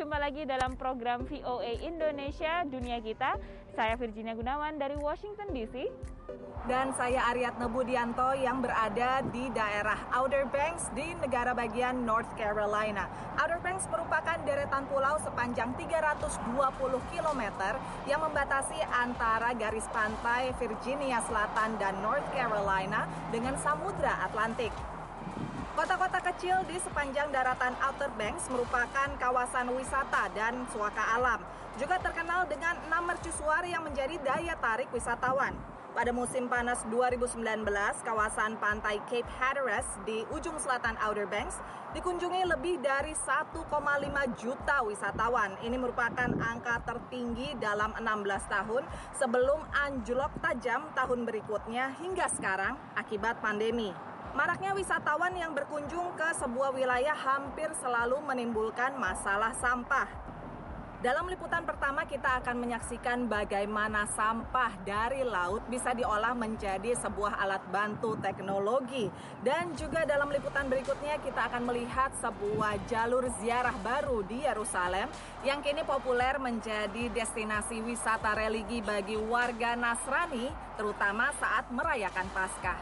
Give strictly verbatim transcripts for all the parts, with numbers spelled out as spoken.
jumpa lagi dalam program V O A Indonesia Dunia Kita. Saya Virginia Gunawan dari Washington D C. Dan saya Aryatna Budianto yang berada di daerah Outer Banks di negara bagian North Carolina. Outer Banks merupakan deretan pulau sepanjang tiga ratus dua puluh kilometer yang membatasi antara garis pantai Virginia Selatan dan North Carolina dengan Samudra Atlantik. Kota-kota kecil di sepanjang daratan Outer Banks merupakan kawasan wisata dan suaka alam. Juga terkenal dengan enam mercusuar yang menjadi daya tarik wisatawan. Pada musim panas dua ribu sembilan belas, kawasan pantai Cape Hatteras di ujung selatan Outer Banks dikunjungi lebih dari satu koma lima juta wisatawan. Ini merupakan angka tertinggi dalam enam belas tahun sebelum anjlok tajam tahun berikutnya hingga sekarang akibat pandemi. Maraknya wisatawan yang berkunjung ke sebuah wilayah hampir selalu menimbulkan masalah sampah. Dalam liputan pertama kita akan menyaksikan bagaimana sampah dari laut bisa diolah menjadi sebuah alat bantu teknologi. Dan juga dalam liputan berikutnya kita akan melihat sebuah jalur ziarah baru di Yerusalem yang kini populer menjadi destinasi wisata religi bagi warga Nasrani, terutama saat merayakan Paskah.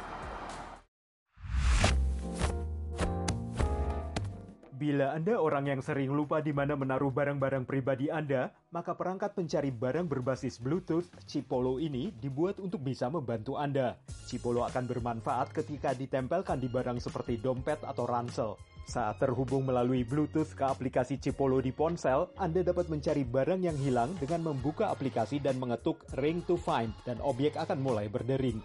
Bila Anda orang yang sering lupa di mana menaruh barang-barang pribadi Anda, maka perangkat pencari barang berbasis Bluetooth Chipolo ini dibuat untuk bisa membantu Anda. Chipolo akan bermanfaat ketika ditempelkan di barang seperti dompet atau ransel. Saat terhubung melalui Bluetooth ke aplikasi Chipolo di ponsel, Anda dapat mencari barang yang hilang dengan membuka aplikasi dan mengetuk Ring to Find, dan objek akan mulai berdering.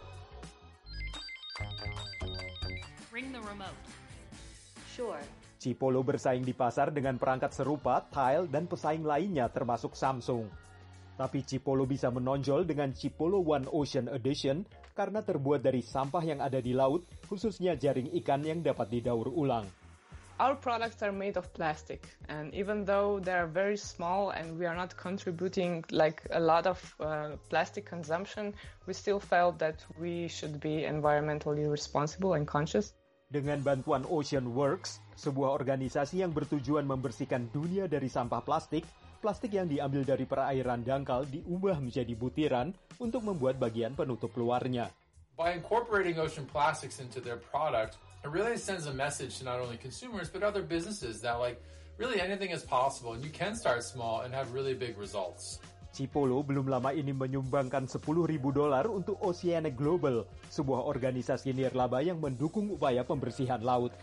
Ring the remote. Sure. Chipolo bersaing di pasar dengan perangkat serupa, Tile, dan pesaing lainnya termasuk Samsung. Tapi Chipolo bisa menonjol dengan Chipolo One Ocean Edition karena terbuat dari sampah yang ada di laut, khususnya jaring ikan yang dapat didaur ulang. Our products are made of plastic, and even though they are very small and we are not contributing like a lot of uh, plastic consumption, we still felt that we should be environmentally responsible and conscious. Dengan bantuan Ocean Works, sebuah organisasi yang bertujuan membersihkan dunia dari sampah plastik, plastik yang diambil dari perairan dangkal diubah menjadi butiran untuk membuat bagian penutup luarnya. By incorporating ocean plastics into their product, it really sends a message to not only consumers but other businesses that like really anything is possible and you can start small and have really big results. Chipolo belum lama ini menyumbangkan sepuluh ribu dolar untuk Oceanic Global, sebuah organisasi nirlaba yang mendukung upaya pembersihan laut.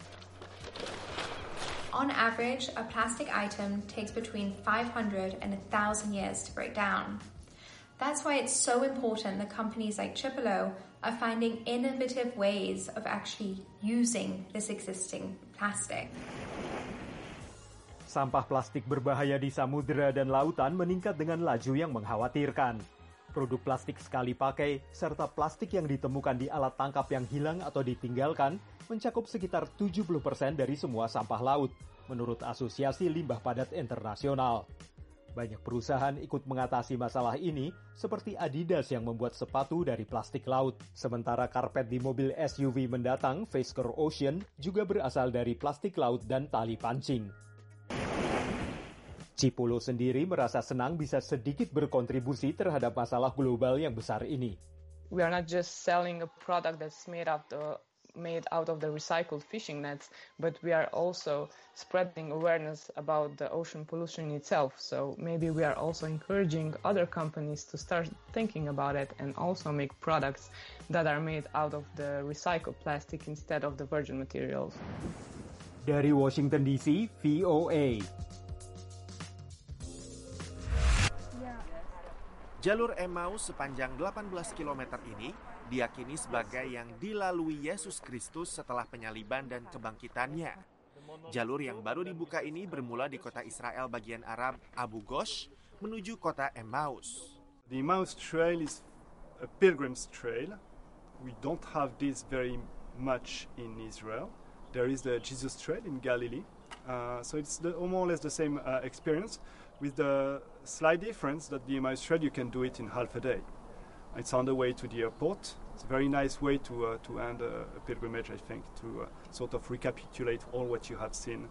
On average, a plastic item takes between five hundred and one thousand years to break down. That's why it's so important that companies like Chipolo are finding innovative ways of actually using this existing plastic. Sampah plastik berbahaya di samudera dan lautan meningkat dengan laju yang mengkhawatirkan. Produk plastik sekali pakai, serta plastik yang ditemukan di alat tangkap yang hilang atau ditinggalkan, mencakup sekitar tujuh puluh persen dari semua sampah laut, menurut Asosiasi Limbah Padat Internasional. Banyak perusahaan ikut mengatasi masalah ini, seperti Adidas yang membuat sepatu dari plastik laut. Sementara karpet di mobil S U V mendatang, Fisker Ocean, juga berasal dari plastik laut dan tali pancing. Chipolo sendiri merasa senang bisa sedikit berkontribusi terhadap masalah global yang besar ini. We are not just selling a product that's made out of, made out of the recycled fishing nets, but we are also spreading awareness about the ocean pollution itself. So maybe we are also encouraging other companies to start thinking about it and also make products that are made out of the recycled plastic instead of the virgin materials. Dari Washington D C, V O A. Jalur Emmaus sepanjang delapan belas kilometer ini diyakini sebagai yang dilalui Yesus Kristus setelah penyaliban dan kebangkitannya. Jalur yang baru dibuka ini bermula di kota Israel bagian Arab Abu Ghosh menuju kota Emmaus. The Emmaus Trail is a pilgrim's trail. We don't have this very much in Israel. There is the Jesus Trail in Galilee. Uh, so it's the, more or less the same uh, experience, with the slight difference that the Emmaus Trail you can do it in half a day. It's on the way to the airport. It's a very nice way to uh, to end a, a pilgrimage, I think, to uh, sort of recapitulate all what you have seen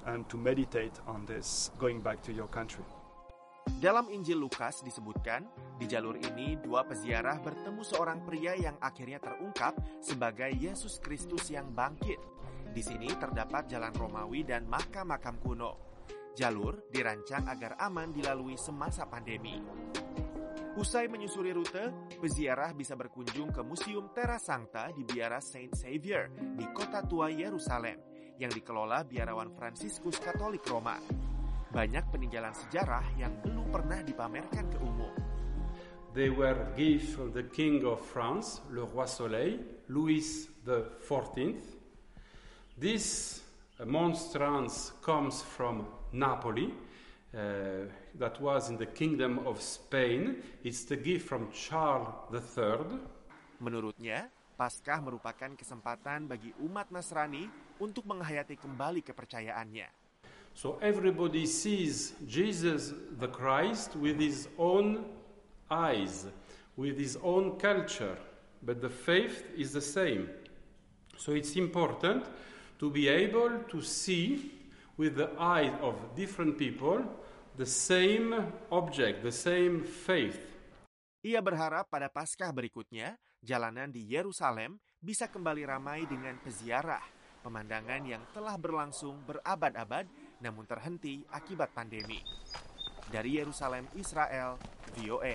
and to meditate on this, going back to your country. Dalam Injil Lukas disebutkan, di jalur ini dua peziarah bertemu seorang pria yang akhirnya terungkap sebagai Yesus Kristus yang bangkit. Di sini terdapat jalan Romawi dan makam-makam kuno. Jalur dirancang agar aman dilalui semasa pandemi. Usai menyusuri rute, peziarah bisa berkunjung ke Museum Terra Sancta di biara Saint Xavier di kota tua Yerusalem, yang dikelola biarawan Fransiskus Katolik Roma. Banyak peninggalan sejarah yang belum pernah dipamerkan ke umum. They were gift of the King of France, le Roi Soleil, Louis the fourteenth. This monstrance comes from Napoli, uh, that was in the Kingdom of Spain. It's the gift from Charles the third. Menurutnya, Paskah merupakan kesempatan bagi umat Nasrani untuk menghayati kembali kepercayaannya. So everybody sees Jesus the Christ with his own eyes, with his own culture, but the faith is the same. So it's important to be able to see with the eyes of different people the same object, the same faith. Ia berharap pada Paskah berikutnya, jalanan di Yerusalem bisa kembali ramai dengan peziarah, pemandangan yang telah berlangsung berabad-abad namun terhenti akibat pandemi. Dari Yerusalem, Israel, V O A.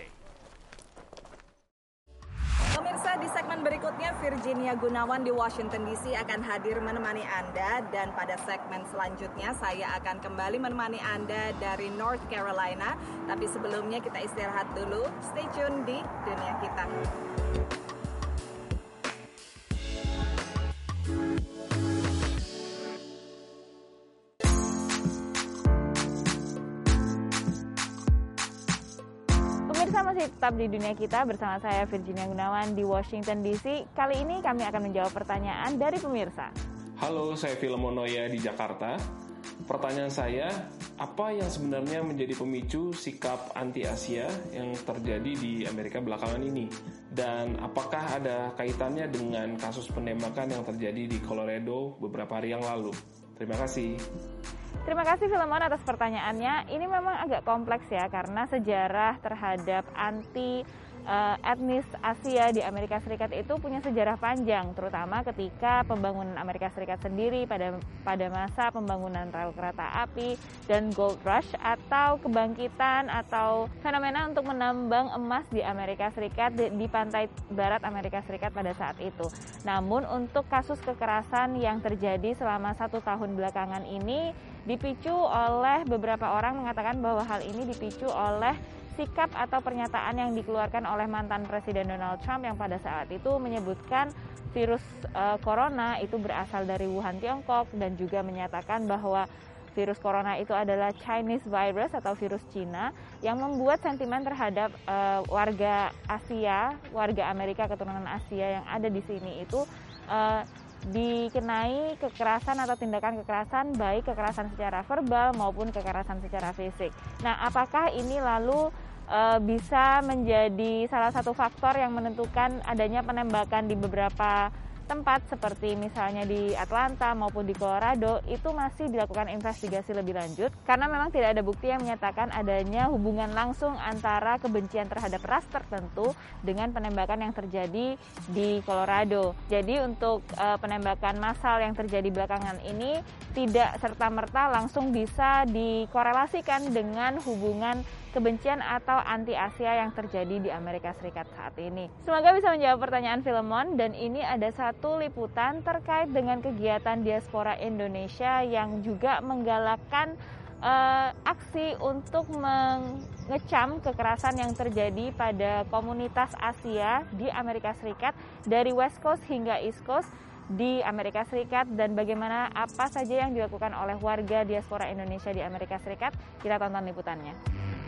Pemirsa, di segmen berikutnya Virginia Gunawan di Washington D C akan hadir menemani Anda, dan pada segmen selanjutnya saya akan kembali menemani Anda dari North Carolina. Tapi sebelumnya kita istirahat dulu. Stay tune di Dunia Kita. Pemirsa, masih tetap di Dunia Kita bersama saya Virginia Gunawan di Washington D C. Kali ini kami akan menjawab pertanyaan dari pemirsa. Halo, saya Filmonoya di Jakarta. Pertanyaan saya, apa yang sebenarnya menjadi pemicu sikap anti-Asia yang terjadi di Amerika belakangan ini? Dan apakah ada kaitannya dengan kasus penembakan yang terjadi di Colorado beberapa hari yang lalu? Terima kasih. Terima kasih Filemon atas pertanyaannya. Ini memang agak kompleks ya, karena sejarah terhadap anti uh, etnis Asia di Amerika Serikat itu punya sejarah panjang, terutama ketika pembangunan Amerika Serikat sendiri pada pada masa pembangunan rel kereta api dan gold rush atau kebangkitan atau fenomena untuk menambang emas di Amerika Serikat di, di pantai barat Amerika Serikat pada saat itu. Namun untuk kasus kekerasan yang terjadi selama satu tahun belakangan ini dipicu oleh beberapa orang mengatakan bahwa hal ini dipicu oleh sikap atau pernyataan yang dikeluarkan oleh mantan Presiden Donald Trump yang pada saat itu menyebutkan virus uh, corona itu berasal dari Wuhan, Tiongkok, dan juga menyatakan bahwa virus corona itu adalah Chinese virus atau virus Cina, yang membuat sentimen terhadap uh, warga Asia, warga Amerika keturunan Asia yang ada di sini itu uh, dikenai kekerasan atau tindakan kekerasan, baik kekerasan secara verbal maupun kekerasan secara fisik. Nah, apakah ini lalu e, bisa menjadi salah satu faktor yang menentukan adanya penembakan di beberapa tempat seperti misalnya di Atlanta maupun di Colorado? Itu masih dilakukan investigasi lebih lanjut karena memang tidak ada bukti yang menyatakan adanya hubungan langsung antara kebencian terhadap ras tertentu dengan penembakan yang terjadi di Colorado. Jadi untuk e, penembakan massal yang terjadi belakangan ini tidak serta-merta langsung bisa dikorelasikan dengan hubungan kebencian atau anti-Asia yang terjadi di Amerika Serikat saat ini. Semoga bisa menjawab pertanyaan Filemon, dan ini ada satu liputan terkait dengan kegiatan diaspora Indonesia yang juga menggalakkan uh, aksi untuk mengecam kekerasan yang terjadi pada komunitas Asia di Amerika Serikat dari West Coast hingga East Coast di Amerika Serikat, dan bagaimana apa saja yang dilakukan oleh warga diaspora Indonesia di Amerika Serikat. Kita tonton liputannya.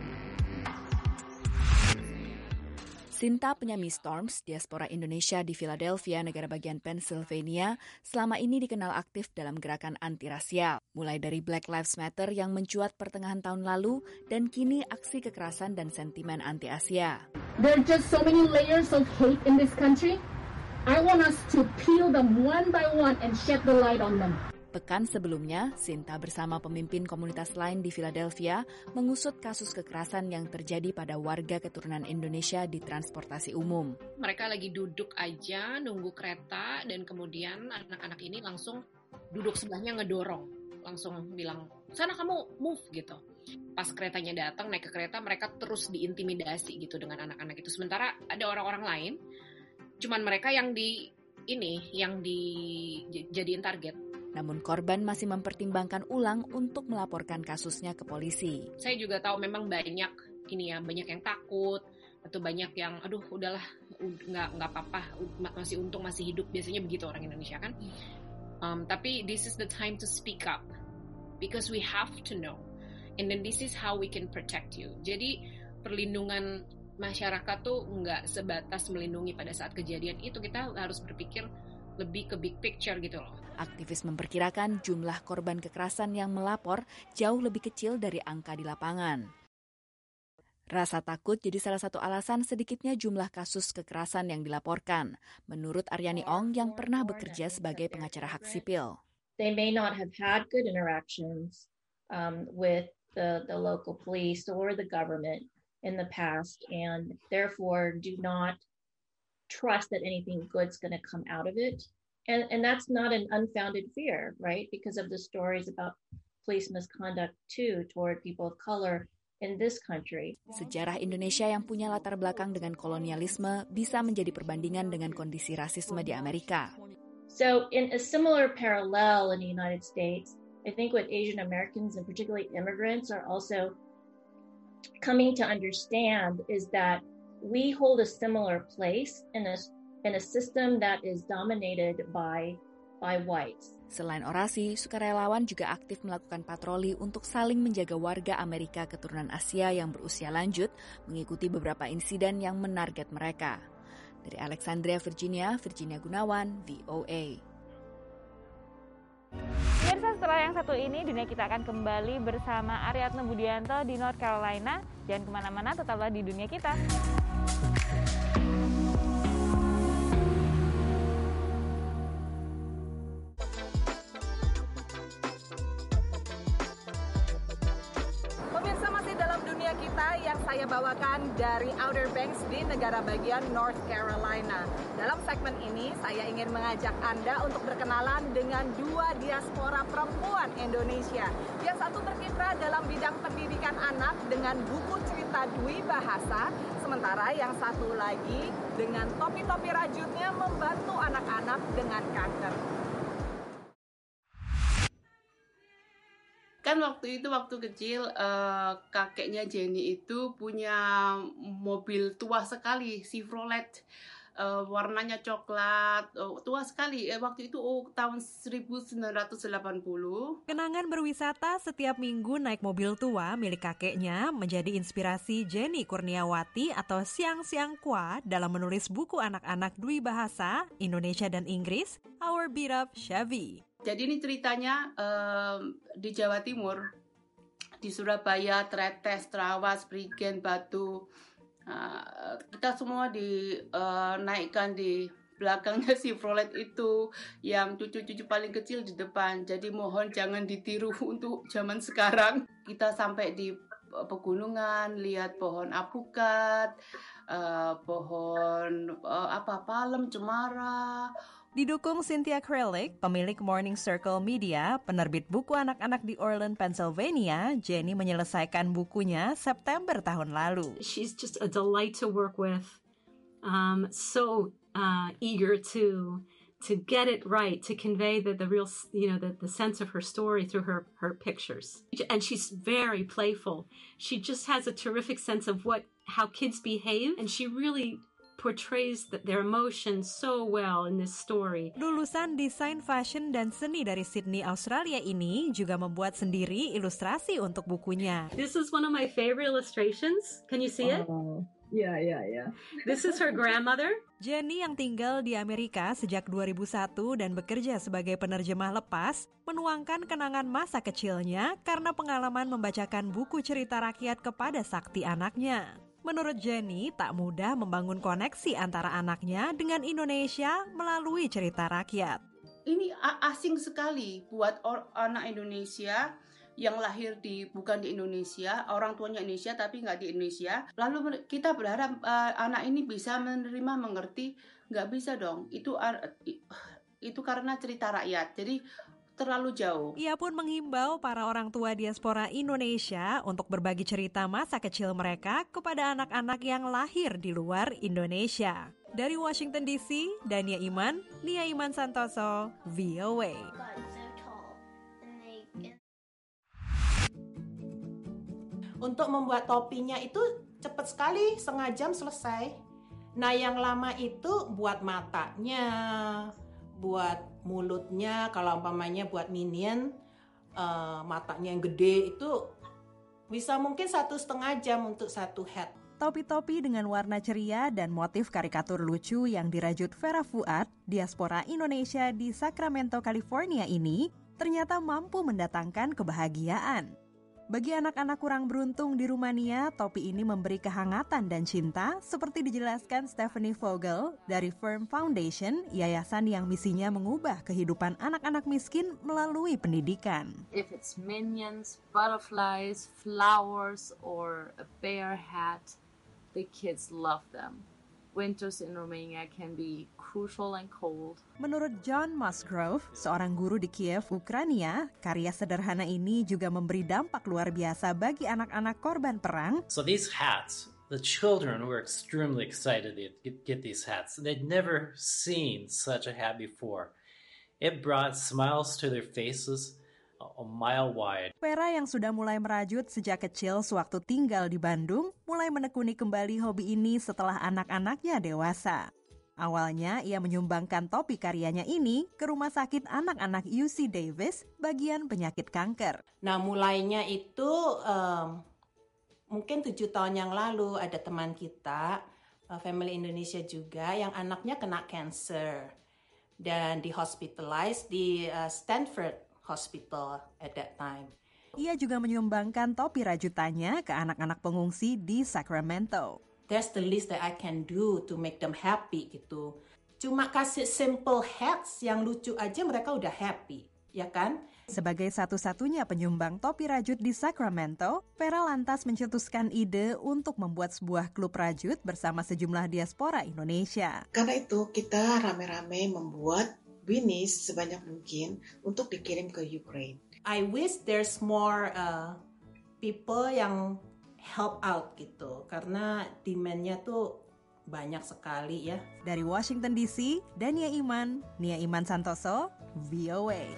Sinta Penyami Storms, diaspora Indonesia di Philadelphia, negara bagian Pennsylvania, selama ini dikenal aktif dalam gerakan anti-rasial. Mulai dari Black Lives Matter yang mencuat pertengahan tahun lalu, dan kini aksi kekerasan dan sentimen anti-Asia. There are just so many layers of hate in this country. I want us to peel them one by one and shed the light on them. Pekan sebelumnya, Sinta bersama pemimpin komunitas lain di Philadelphia mengusut kasus kekerasan yang terjadi pada warga keturunan Indonesia di transportasi umum. Mereka lagi duduk aja, nunggu kereta, dan kemudian anak-anak ini langsung duduk sebelahnya ngedorong. Langsung bilang, sana kamu move gitu. Pas keretanya datang, naik ke kereta, mereka terus diintimidasi gitu dengan anak-anak itu. Sementara ada orang-orang lain, cuman mereka yang di ini, yang dijadiin target. Namun korban masih mempertimbangkan ulang untuk melaporkan kasusnya ke polisi. Saya juga tahu memang banyak ini ya, banyak yang takut atau banyak yang aduh udahlah nggak nggak apa-apa, masih untung masih hidup, biasanya begitu orang Indonesia kan. Um, tapi this is the time to speak up because we have to know, and then this is how we can protect you. Jadi perlindungan masyarakat tuh nggak sebatas melindungi pada saat kejadian itu, kita harus berpikir lebih ke big picture gitu loh. Aktivis memperkirakan jumlah korban kekerasan yang melapor jauh lebih kecil dari angka di lapangan. Rasa takut jadi salah satu alasan sedikitnya jumlah kasus kekerasan yang dilaporkan, menurut Aryani Ong yang pernah bekerja sebagai pengacara hak sipil. They may not have had good interactions um, with the, the local police or the government in the past, and therefore do not trust that anything good's going to come out of it. And, and that's not an unfounded fear, right? Because of the stories about police misconduct too toward people of color in this country. Sejarah Indonesia yang punya latar belakang dengan kolonialisme bisa menjadi perbandingan dengan kondisi rasisme di Amerika. So in a similar parallel in the United States, I think what Asian Americans and particularly immigrants are also coming to understand is that we hold a similar place in a in a system that is dominated by by whites. Selain orasi, sukarelawan juga aktif melakukan patroli untuk saling menjaga warga Amerika keturunan Asia yang berusia lanjut, mengikuti beberapa insiden yang menarget mereka. Dari Alexandria, Virginia, Virginia Gunawan, V O A. Pemirsa, setelah yang satu ini, dunia kita akan kembali bersama Aryatno Budianto di North Carolina. Jangan kemana-mana, tetaplah di dunia kita. Pemirsa, masih dalam dunia kita yang saya bawakan dari Outer Banks di negara bagian North Carolina. Dalam segmen ini, saya ingin mengajak Anda untuk berkenalan dengan dua diaspora perempuan Indonesia. Yang satu berkiprah dalam bidang pendidikan anak dengan buku cerita Dwi Bahasa, sementara yang satu lagi dengan topi-topi rajutnya membantu anak-anak dengan kanker. Kan waktu itu, waktu kecil, uh, kakeknya Jenny itu punya mobil tua sekali, Chevrolet, uh, warnanya coklat, uh, tua sekali. Eh, waktu itu oh, tahun seribu sembilan ratus delapan puluh. Kenangan berwisata setiap minggu naik mobil tua milik kakeknya menjadi inspirasi Jenny Kurniawati atau Siang Siang Kwa dalam menulis buku anak-anak Dwi Bahasa, Indonesia dan Inggris, Our Beat Up Chevy. Jadi ini ceritanya um, di Jawa Timur, di Surabaya, Tretes, Trawas, Prigen, Batu. Uh, kita semua dinaikkan uh, di belakangnya Chevrolet itu, yang cucu-cucu paling kecil di depan. Jadi mohon jangan ditiru untuk zaman sekarang. Kita sampai di pegunungan, lihat pohon apukat, uh, pohon uh, apa palem, cemara. Didukung Cynthia Kralik, pemilik Morning Circle Media, penerbit buku anak-anak di Orland, Pennsylvania, Jenny menyelesaikan bukunya September tahun lalu. She's just a delight to work with, um, so uh, eager to to get it right, to convey the, the real, you know, the, the sense of her story through her, her pictures. And she's very playful. She just has a terrific sense of what how kids behave, and she really portrays their emotions so well in this story. Lulusan desain fashion dan seni dari Sydney, Australia ini juga membuat sendiri ilustrasi untuk bukunya. This is one of my favorite illustrations. Can you see it? Oh, yeah, yeah, yeah. This is her grandmother. Jenny yang tinggal di Amerika sejak dua ribu satu dan bekerja sebagai penerjemah lepas, menuangkan kenangan masa kecilnya karena pengalaman membacakan buku cerita rakyat kepada sakti anaknya. Menurut Jenny, tak mudah membangun koneksi antara anaknya dengan Indonesia melalui cerita rakyat. ini asing sekali buat or, anak Indonesia yang lahir di bukan di Indonesia, orang tuanya Indonesia tapi nggak di Indonesia. Lalu kita berharap uh, anak ini bisa menerima, mengerti, nggak bisa dong. Itu uh, itu karena cerita rakyat. Jadi terlalu jauh. Ia pun menghimbau para orang tua diaspora Indonesia untuk berbagi cerita masa kecil mereka kepada anak-anak yang lahir di luar Indonesia. Dari Washington D C, Dania Iman, Nia Iman Santoso, V O A. Untuk membuat topinya itu cepat sekali, setengah jam selesai. Nah yang lama itu buat matanya, buat mulutnya, kalau umpamanya buat minion, uh, matanya yang gede itu bisa mungkin satu setengah jam untuk satu head. Topi-topi dengan warna ceria dan motif karikatur lucu yang dirajut Vera Fuad, diaspora Indonesia di Sacramento, California ini ternyata mampu mendatangkan kebahagiaan. Bagi anak-anak kurang beruntung di Rumania, topi ini memberi kehangatan dan cinta, seperti dijelaskan Stephanie Vogel dari Firm Foundation, yayasan yang misinya mengubah kehidupan anak-anak miskin melalui pendidikan. If it's minions, butterflies, flowers, or a bear hat, the kids love them. Winters in Romania can be crucial and cold. Menurut John Musgrove, seorang guru di Kiev, Ukraina, karya sederhana ini juga memberi dampak luar biasa bagi anak-anak korban perang. So these hats, the children were extremely excited to get, get these hats. They'd never seen such a hat before. It brought smiles to their faces a mile wide. Vera yang sudah mulai merajut sejak kecil sewaktu tinggal di Bandung, mulai menekuni kembali hobi ini setelah anak-anaknya dewasa. Awalnya ia menyumbangkan topi karyanya ini ke rumah sakit anak-anak U C Davis bagian penyakit kanker. Nah mulainya itu um, mungkin tujuh tahun yang lalu ada teman kita, uh, family Indonesia juga, yang anaknya kena cancer dan di hospitalized di uh, Stanford Hospital at that time. Ia juga menyumbangkan topi rajutannya ke anak-anak pengungsi di Sacramento. That's the least that I can do to make them happy gitu. Cuma kasih simple hats yang lucu aja mereka udah happy, ya kan? Sebagai satu-satunya penyumbang topi rajut di Sacramento, Vera lantas mencetuskan ide untuk membuat sebuah klub rajut bersama sejumlah diaspora Indonesia. Karena itu kita rame-rame membuat beanies sebanyak mungkin untuk dikirim ke Ukraine. I wish there's more uh, people yang help out gitu, karena demand-nya tuh banyak sekali ya. Dari Washington D C, Dania Iman, Nia Iman Santoso, V O A.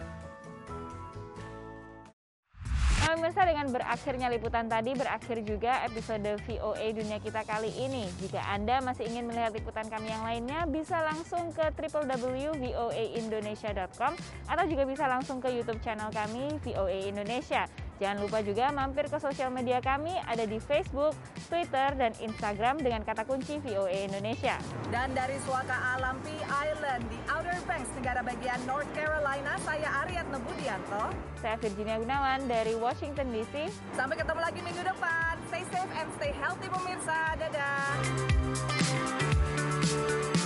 Nah, pemirsa, dengan berakhirnya liputan tadi, berakhir juga episode V O A Dunia Kita kali ini. Jika Anda masih ingin melihat liputan kami yang lainnya, bisa langsung ke w w w titik v o a indonesia dot com atau juga bisa langsung ke YouTube channel kami, V O A Indonesia. Jangan lupa juga mampir ke sosial media kami, ada di Facebook, Twitter, dan Instagram dengan kata kunci V O A Indonesia. Dan dari Suaka Alampi Island di Outer Banks, negara bagian North Carolina, saya Ariadna Budianto. Saya Virginia Gunawan dari Washington D C. Sampai ketemu lagi minggu depan. Stay safe and stay healthy pemirsa. Dadah.